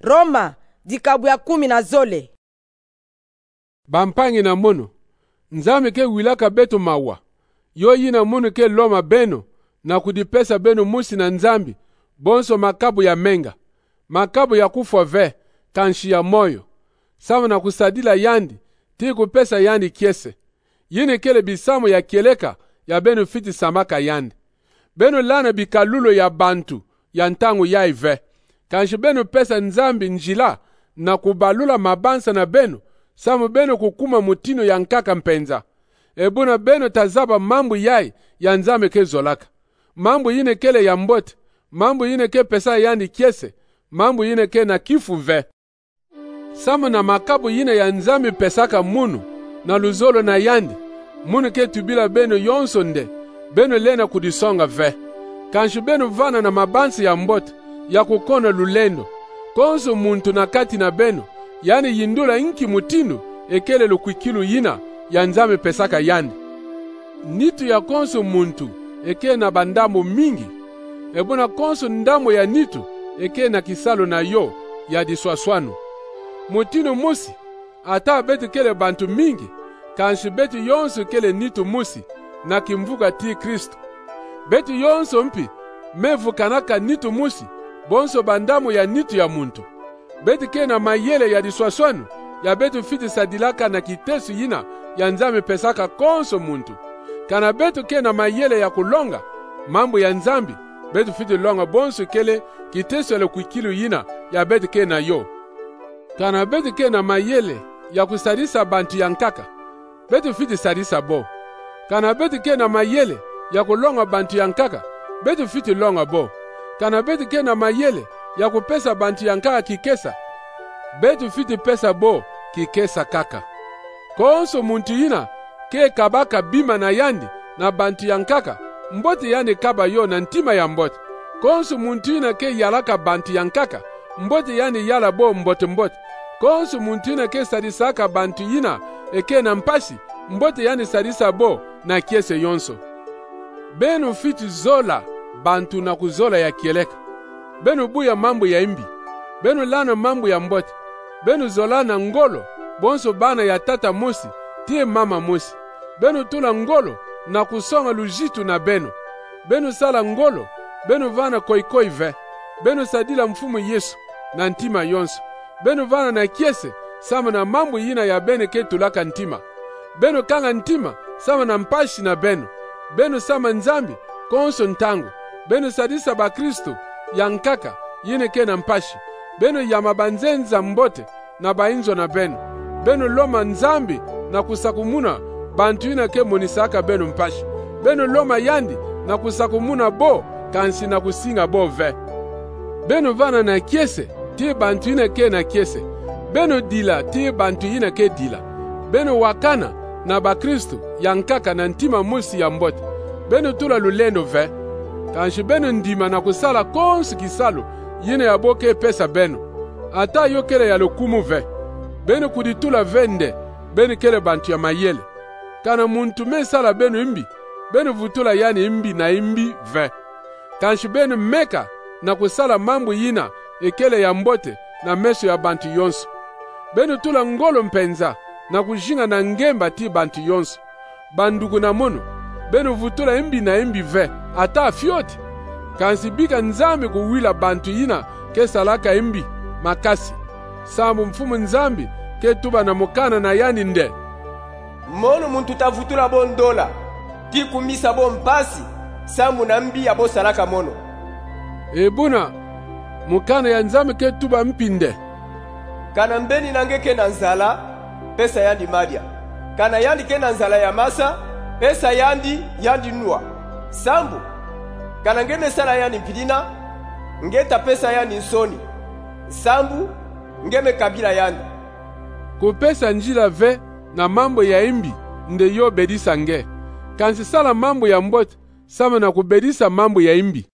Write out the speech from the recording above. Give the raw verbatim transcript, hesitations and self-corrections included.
Roma dikabu ya kumi na zole. Bampangi na mono nzambe ke wilaka beto mawa yo yina munu ke loma beno na kudipesa beno musi na nzambi bonso makabu ya menga makabu ya kufwa ve kanshi ya moyo sama na kusadila yandi ti kupesa yandi kiese yine kele bisamo ya kieleka ya beno fiti samaka yandi beno lana bikalulo ya bantu ya ntangu ya ive kanshi beno pesa nzambi njila na kubalula mabansa na beno samu beno kukuma mutino ya nkaka mpenza ebuna beno tazaba mambu yai ya nzame ke zolaka mambu yine kele ya mbote mambu yine ke pesa yandi kiese mambu yine ke na kifu ve samu na makabu yine ya nzame pesaka munu na luzolo na yandi munu ke tubila beno yonso nde beno lena kudisonga ve kanshi beno vana na mabansi ya mbote ya kukona lulendo konso muntu na kati na beno yani yindula inki mutinu ekele lukwikilu yina ya nzame pesaka yandi nitu ya konso muntu eke na bandambo mingi ebuna konso ndambo ya nitu eke na kisalo na yo ya diswaswano mutinu musi ata beti kele bantu mingi kanshi beti yonso kele nitu musi na kimvuka ti Kristo beti yonso mpi mevu kanaka nitu musi bonso bandamo ya nitu ya muntu beti ke na mayele ya diswaswano ya betu fiti sadilaka na kitesu yina ya nzame pesaka konso muntu kana betu ke na mayele ya kulonga mambo ya nzambi betu fiti longa bonso kele kitesu ele kuikilu yina ya betu ke na yo kana betu ke na mayele ya kusadisa bantu ya nkaka betu fiti sadisa bo kana betu ke na mayele ya kulonga bantu ya nkaka betu fiti longa bo kana betu ke na mayele ya kupesa bantu ya nkaka kikesa betu fiti pesa bo kikesa kaka konso muntu yina ke kabaka bima na yandi na bantu ya nkaka mbote yandi kaba yo na ntima ya mbote konso muntu yina ke yalaka bantu ya nkaka mbote yandi yala bo mbote mbote konso muntu yina ke sadisaka bantu yina eke na mpasi mbote yandi sadisa bo na kiese yonso benu fiti zola bantu na kuzola ya kieleka benu buya mambo ya imbi benu lana mambo ya mbote benu zolana ngolo bonso bana ya tata mosi tie mama mosi benu tula ngolo na kusonga lujitu na benu benu sala ngolo benu vana koikoi ve benu sadila mfumu Yesu na ntima yonso benu vana na kiese sama na mambo yina ya bene ke tulaka ntima benu kanga ntima sama na mpashi na benu benu sama nzambi konso ntangu benu sadisa ba Kristo ya nkaka yine ke na mpashi benu ya mabanzenza mbote na bainzo na benu benu loma nzambi na kusakumuna bantu yina ke monisaka benu mpashi benu loma yandi na kusakumuna bo kansi na kusinga bo ve benu vana na kiese ti bantu yina ke na kiese benu dila ti bantu yina ke dila benu wakana na ba Kristo ya nkaka na ntima musi ya mbote benu tula lulendo ve kanshi benu ndima na kusala konsi kisalo yine ya boke pesa benu ata yo kele ya lokumu ve benu kuditula vende benu kele bantu ya mayele kana muntu me sala benu imbi benu vutula yani imbi na imbi ve kanshi benu meka na kusala mambo yina ekele ya mbote na meso ya bantu yonso benu tula ngolo mpenza na kujinga na ngemba ti bantu yonso bandugu na mono benu vutula imbi na imbi ve ata fioti kansi bika nzambi kuwila bantu yina ke salaka imbi makasi sambu mfumu nzambi ke tuba na mukana na yani nde mono muntu tavutula bondola ti kumisa bo mpasi sambu na mbi ya bo salaka mono ebuna mukana ya nzambi ke tuba mpinde kana mbeni nange ke na nzala pesa yandi madia kana yandi ke na nzala ya masa pesa yandi yandi nua sambu kana ngeme sala yandi mpilina ngeta pesa yandi nsoni sambu ngeme kabila yandi kupesa njila ve na mambo ya imbi nde yo bedisa nge kansi sala mambo ya mbote sama na kubedisa mambo ya imbi